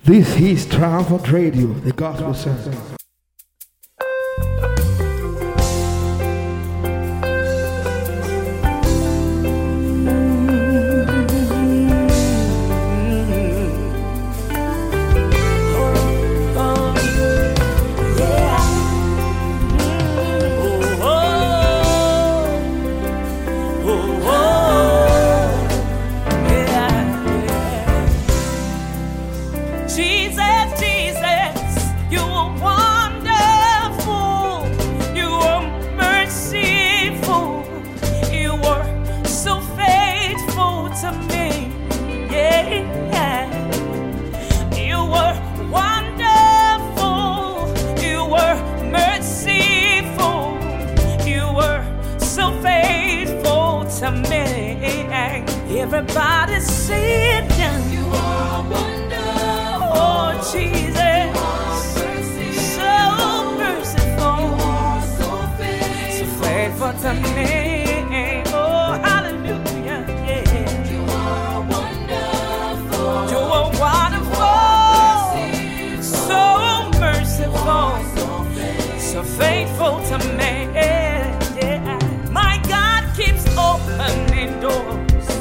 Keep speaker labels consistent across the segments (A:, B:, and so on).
A: This is Triumphant Radio, the gospel center.
B: Everybody sit down. You are wonderful. Oh, Jesus. So merciful. You are so faithful to me. Oh, hallelujah. Yeah. You are wonderful. You are wonderful. So merciful. So faithful to me. Yeah. My God keeps opening doors.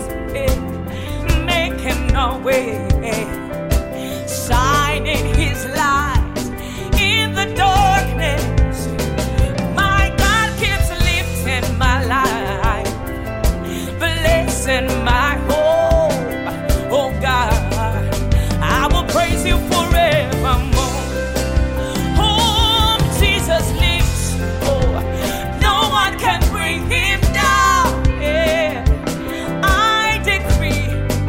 B: No way, shining His light in the darkness. My God keeps lifting my life, blessing my hope. Oh God, I will praise You forevermore. Oh, Jesus lives. Oh, no one can bring Him down. Yeah. I decree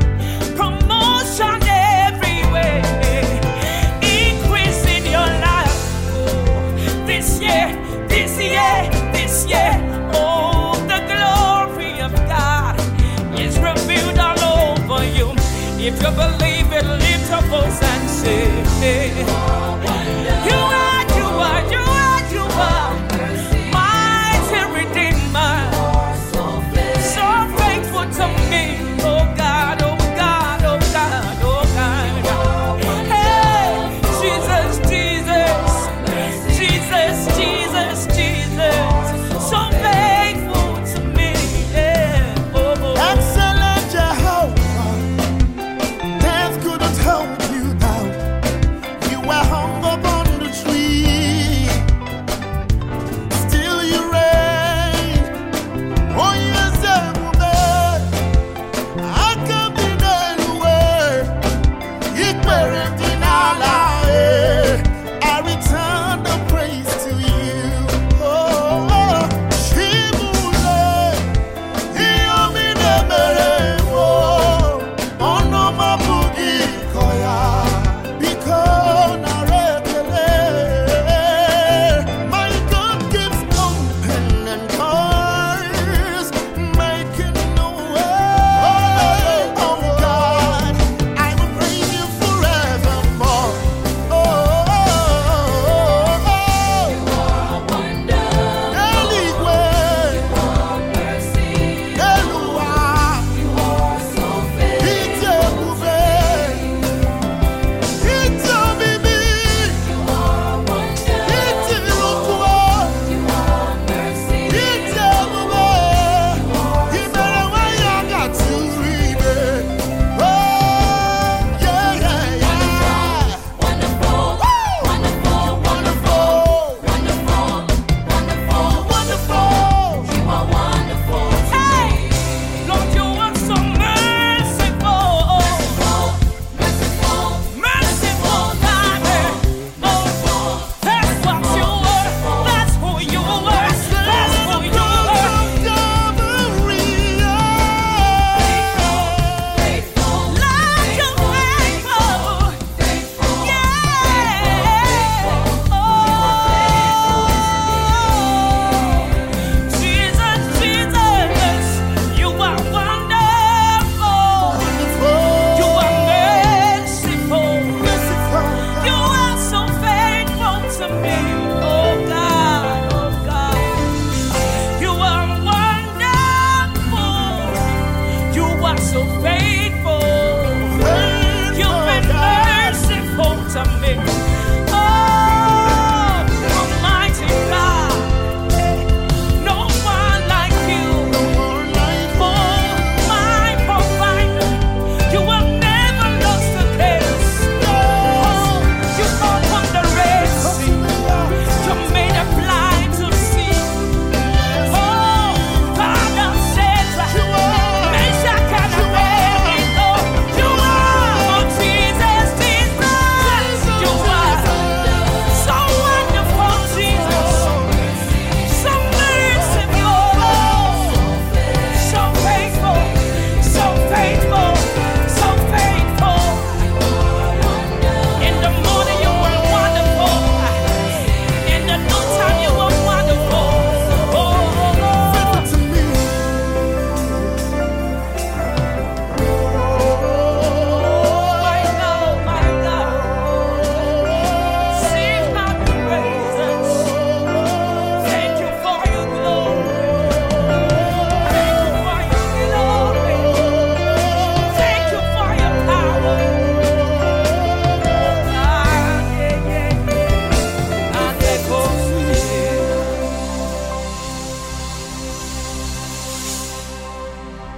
B: everywhere, increase in your life. Oh, this year, oh, the glory of God is revealed all over you. If you believe it, lift your voice and say,